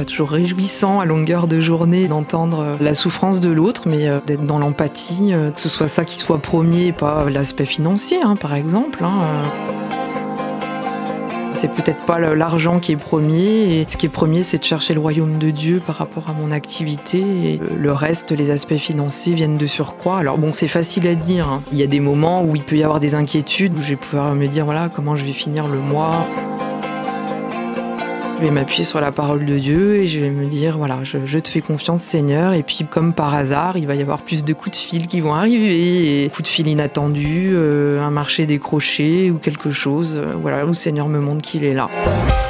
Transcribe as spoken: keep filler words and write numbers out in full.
pas toujours réjouissant à longueur de journée d'entendre la souffrance de l'autre, mais euh, d'être dans l'empathie, euh, que ce soit ça qui soit premier et pas l'aspect financier, hein, par exemple. Hein, euh. C'est peut-être pas l'argent qui est premier, et ce qui est premier, c'est de chercher le royaume de Dieu par rapport à mon activité, et le reste, les aspects financiers viennent de surcroît. Alors bon, c'est facile à dire, hein. Il y a des moments où il peut y avoir des inquiétudes, où je vais pouvoir me dire, voilà, comment je vais finir le mois. Je vais m'appuyer sur la parole de Dieu et je vais me dire, voilà, je, je te fais confiance, Seigneur. Et puis, comme par hasard, il va y avoir plus de coups de fil qui vont arriver, et coups de fil inattendus, euh, un marché décroché ou quelque chose, euh, voilà, où le Seigneur me montre qu'il est là.